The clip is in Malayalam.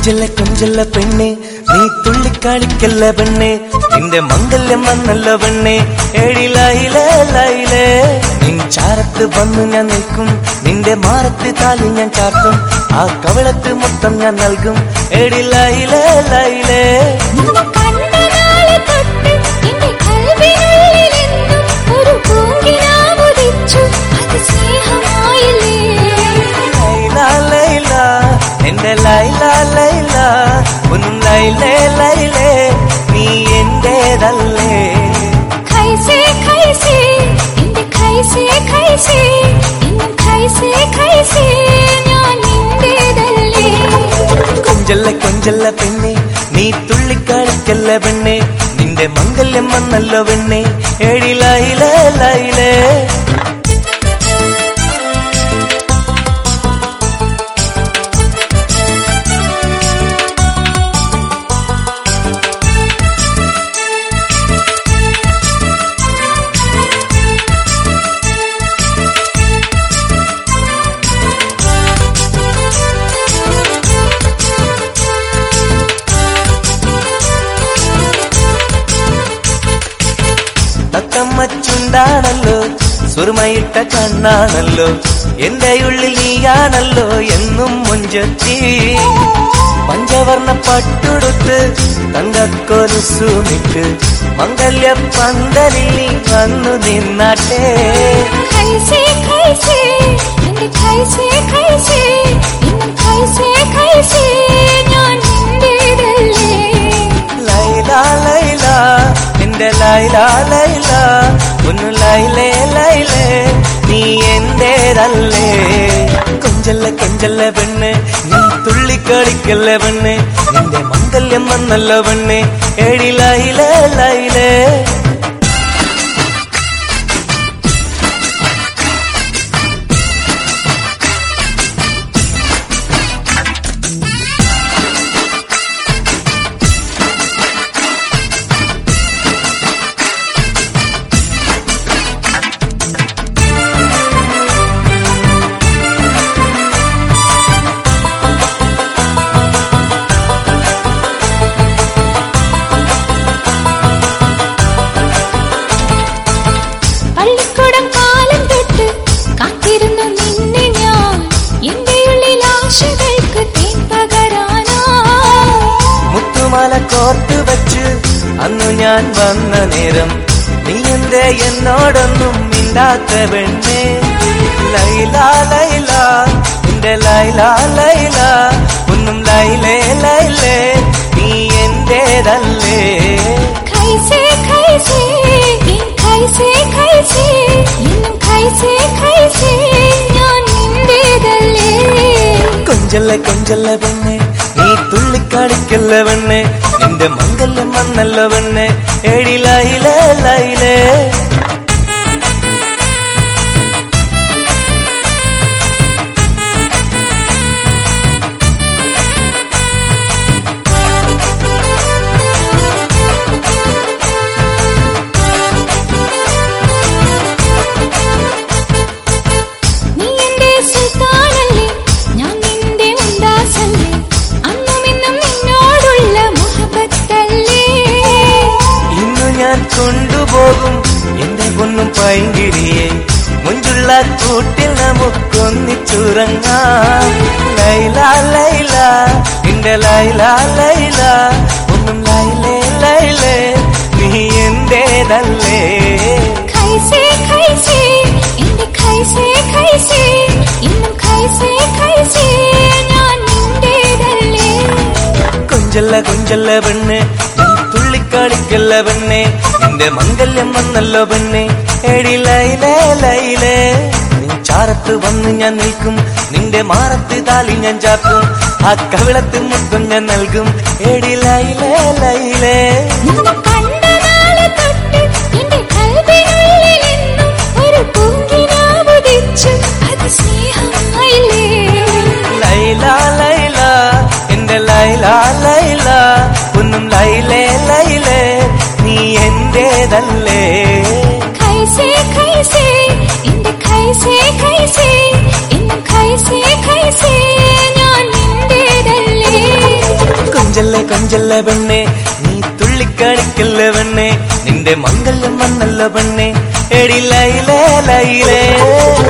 കൊഞ്ചല്ല പെണ്ണെ നീ തുള്ളിക്കാളിക്കല്ല പെണ്ണെ നിന്റെ മംഗല്യം വന്നല്ല പെണ്ണെ ഏഴിലായിലേ ലൈലേ നിൻ ചാരത്ത് വന്നു ഞാൻ നിൽക്കും നിന്റെ മാറത്ത് താലി ഞാൻ ചാർത്തും ആ കവളത്ത് മൊത്തം ഞാൻ നൽകും ഏഴിലായിലേ ലൈലേ ലൈല ലൈല ഒന്നും ലൈലേ ലൈലേ നീ എന്റേതല്ലേ ഖൈസേ ഖൈസേ എന്റെ ഖൈസേ ഖൈസേ എന്നും ഖൈസേ ഖൈസേ ഞാൻ നിന്റേതല്ലേ കൊഞ്ചല്ല പെണ്ണെ നീ തുള്ളിക്കാളിക്കല്ല പെണ്ണെ നിന്റെ മംഗല്യം വന്നല്ലോ പെണ്ണെ ഏഴിലായിലേ ലൈലേ തത്തമ്മച്ചുണ്ടാണല്ലോ സുറുമയിട്ട കണ്ണാണല്ലോ എന്റെ ഉള്ളിൽ നീയാണല്ലോ എന്നും മുഞ്ചത്തി പഞ്ചവർണ്ണ പട്ടുടുത്ത് തങ്കക്കൊലുസുമിട്ട് മംഗല്യ പന്തലിൽ നീ വന്നു നിന്നാട്ടെ ഖൈസേ ഖൈസേ എന്റെ ഖൈസേ ഖൈസേ എന്നും ഖൈസേ ഖൈസേ ഞാൻ നിന്റേതല്ലേ ലൈല ലൈല എന്റെ ലൈല ലൈല ഒന്ന് ലൈലേ ലൈലേ നീ എന്റേതല്ലേ കൊഞ്ചല്ല പെണ്ണ് നീ തുള്ളിക്കളിക്കല്ല പെണ്ണ് നിന്റെ മംഗല്യം വന്നല്ലോ പെണ്ണ് ഏഴിലായിലേ ലൈലേ കോർത്ത് വച്ച് അന്നു ഞാൻ വന്ന നേരം നീ എന്തേ എന്നോടൊന്നും മിണ്ടാത്ത പെണ്ണേ ലൈല ലൈല എന്റെ ലൈല ലൈല ഒന്നും ലൈലേ ലൈലേ നീ എന്റേതല്ലേ ഖൈസേ ഖൈസേ ഖൈസേ ഖൈസേ എന്നും ഖൈസേ ഖൈസേ ഞാൻ നിന്റേതല്ലേ കൊഞ്ചല്ല പെണ്ണെ നീ തുള്ളിക്കാളിക്കല്ല പെണ്ണെ നിന്റെ മംഗല്യം വന്നല്ലോ പെണ്ണെ ഏഴിലായിലേ ലൈലേ കൊണ്ടുപോകും എന്റെ പൊന്നും പൈങ്കിരിയെ മുഞ്ചുള്ള കൂട്ടിൽ നമുക്കൊന്നിച്ചുറങ്ങാം ലൈല ലൈല എന്റെ ലൈല ലൈല ഒന്നും ലൈലേ ലൈലേ നീ എന്റേതല്ലേ ഖൈസേ ഖൈസേ എന്റെ ഖൈസേ ഖൈസേ എന്നും ഖൈസേ ഖൈസേ ഞാൻ നിന്റേതല്ലേ കൊഞ്ചല്ല പെണ്ണ് തുള്ളിക്കാളിക്കല്ല പെണ്ണെ നിന്റെ മംഗല്യം വന്നല്ലോ പെണ്ണെ ഏഴിലൈലേ ലൈലേ നിൻ ചാരത്ത് വന്ന് ഞാൻ നിൽക്കും നിന്റെ മാറത്ത് താലി ഞാൻ ചാർത്തും ആ കവിളത്ത് മുത്തം ഞാൻ നൽകും ഏഴിലൈലേ ലൈലേ ലൈല ലൈല എന്റെ ലൈല ലൈല ഒന്നും ലൈലേ ലൈലേ നീ എന്റേതല്ലേ ഖൈസേ ഖൈസേ എന്റെ ഖൈസേ ഖൈസേ എന്നും ഖൈസേ ഖൈസേ ഞാൻ നിന്റേതല്ലേ പോലെ കൊഞ്ചല്ല പെണ്ണെ നീ തുള്ളിക്കളിക്കല്ല പെണ്ണെ നിന്റെ മംഗല്യം വന്നല്ല പെണ്ണെ എടി ലൈലേ ലൈലേ